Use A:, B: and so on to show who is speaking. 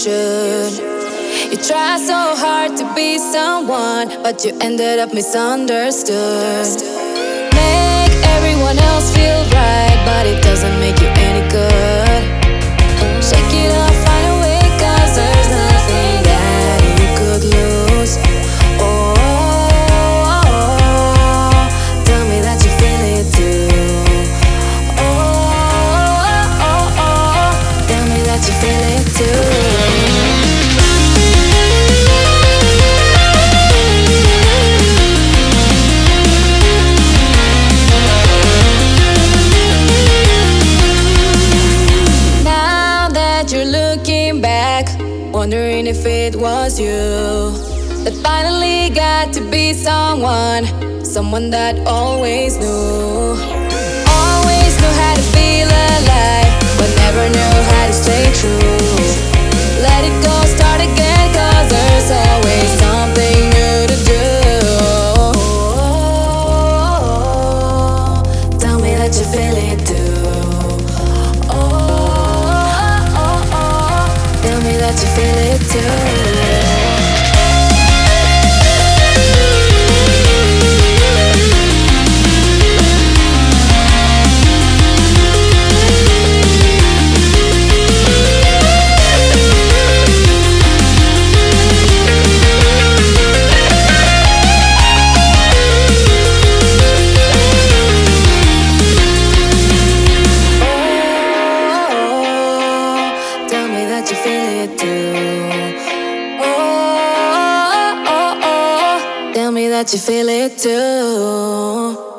A: should. You try so hard to be someone, but you ended up misunderstood. Make everyone else feel right, but it doesn't make you any good. Shake it up, find a way, 'cause there's nothing that you could lose. Oh, tell me that you feel it too. Oh, tell me that you feel it too. Wondering if it was you that finally got to be someone that always knew how to feel alive, but never knew how to stay true. Let it go, start again, 'cause there's always something new to do. Tell me that you feel it too. Tell me that you feel it too. You feel it too. Oh, tell me that you feel it too.